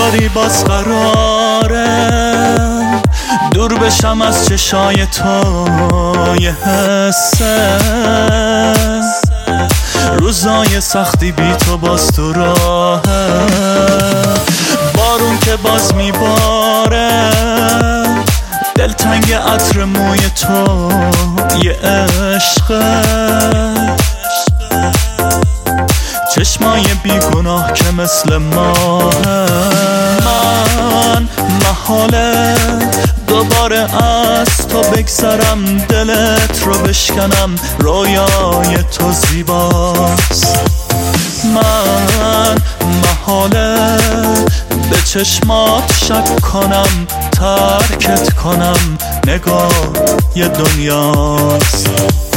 داری باز قراره دور بشم از چشای تو، یه حسه روزای سختی بی تو باز تو راهه. بارون که باز میباره دلتنگ عطر موی تو، یه عشقه چشمای بیگناه که مثل ماهه. من محاله دوباره از تو بگذرم، دلت رو بشکنم، رویای تو زیباست. من محاله به چشمات شک کنم، ترکت کنم، نگاه یه دنیاست.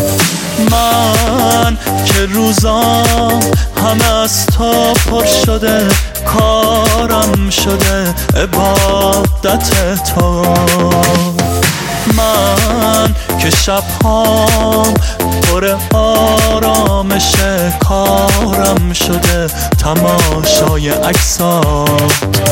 من که روزام همه از تو پر شده، کارم شده عبادت تو. من که شبهام پر آرامشه، کارم شده تماشای عکسات.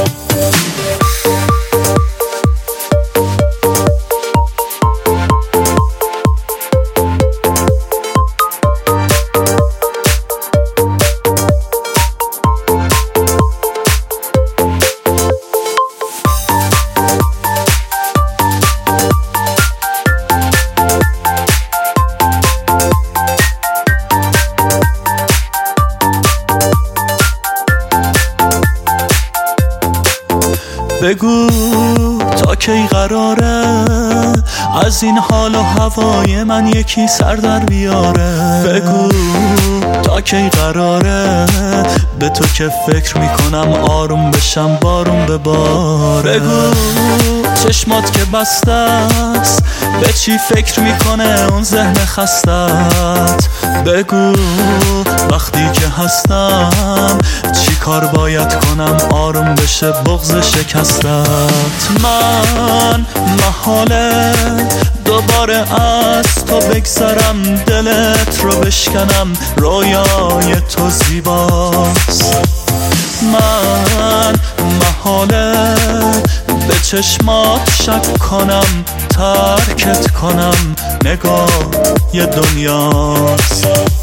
بگو تا کی قراره از این حال و هوای من یکی سر در بیاره. بگو تا کی قراره به تو که فکر میکنم آروم بشم بارون بباره. بگو چشمات که بسته است به چی فکر میکنه اون ذهن خستت. بگو وقتی که هستم چی کار باید کنم آروم بشه بغض شکستت. من محاله دوباره از تو بگذرم، دلت رو بشکنم، رویای تو زیباست. من محاله به چشمات شک کنم، ترکت کنم، نگاه یه دنیاست.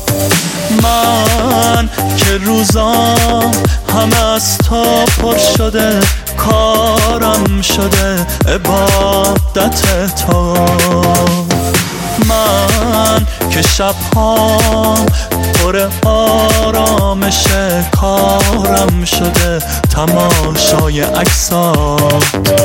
من که روزام همه از تو پر شده، کارم شده عبادت تو. من که شبهام پر آرامشه، کارم شده تماشای عکسات.